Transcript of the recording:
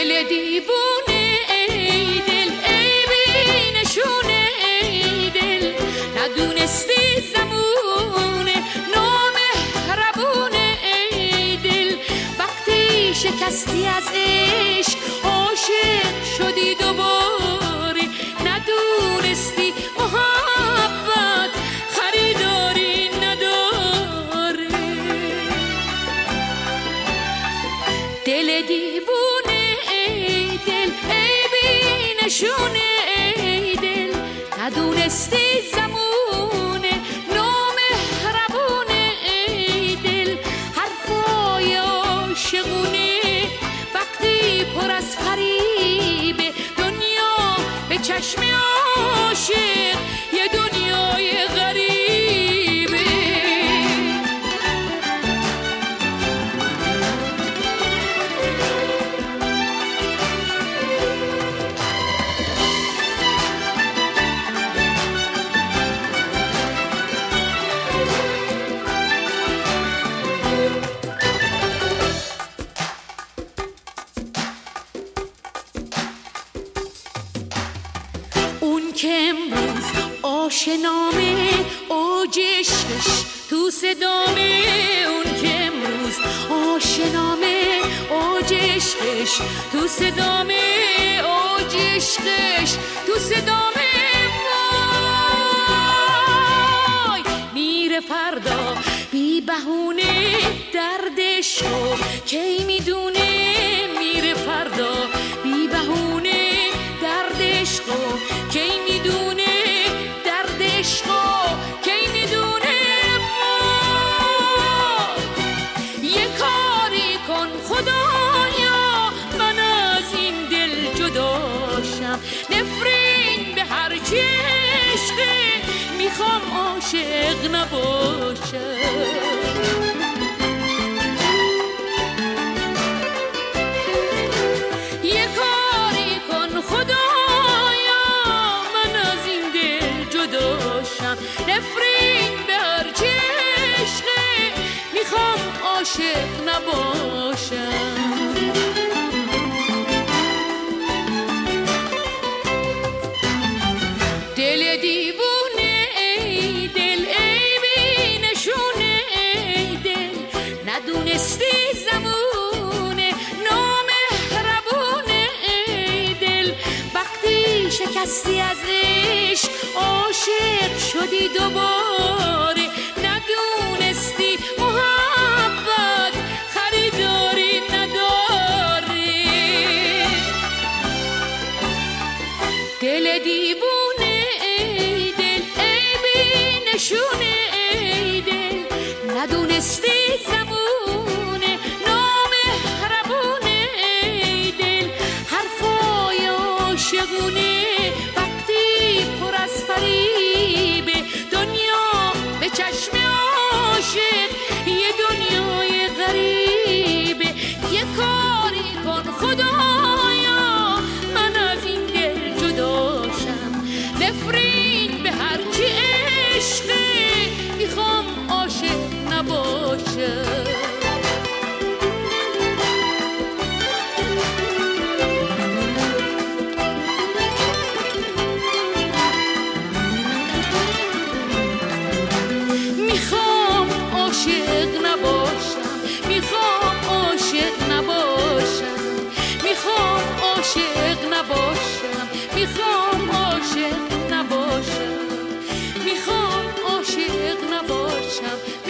دل دیوونه ای دل، ای بی نشونه ای دل، ندونستی زمونه نامهربونه ای دل، وقتی شکستی از عشق عاشق شدی دوباره، ندونستی محبت خریداری نداره. دل دیوونه ای دل، ای بی نشونه ای دل، ندونستی زمونه نامهربونه ای دل، حرفای عاشقونه وقتی پر از فریبه، دنیا به چشم عاشق یه دنیای غریبه. اون که امروز آشنامه اوج عشقش تو صدامه، اون که امروز آشنامه اوج عشقش تو صدامه، اوج عشقش تو صدامه. وای میره فردا بی بهونه دردشو کی میدونه، میره فردا بی بهونه دردشو کی میدونه، دردشو کی میدونه. یه کاری کن خدایا من از این دل جداشم، نفرین به هر چی عشقه میخوام عاشق نباشم. نفرین به هر چی عشقه میخوام عاشق نباشم. دل دیوونه ای دل، ای بی نشونه ای دل، ندونستی زمونه نامهربونه ای دل، وقتی شکستی از عشق عاشق شدی دوباره، ندونستی محبت خریداری نداره. دل دیوونه ای دل، ای بی نشونه ای دل، ندونستی زمونه نامهربونه ای دل، حرفای عاشقونه وقتی پر از فریبه، دنیا به چشم عاشق یه دنیای غریبه. یه کاری کن خدایا من از این دل جداشم، نفرین به هر چی عشقه میخوام عاشق نباشم. میخوام عاشق نباشم،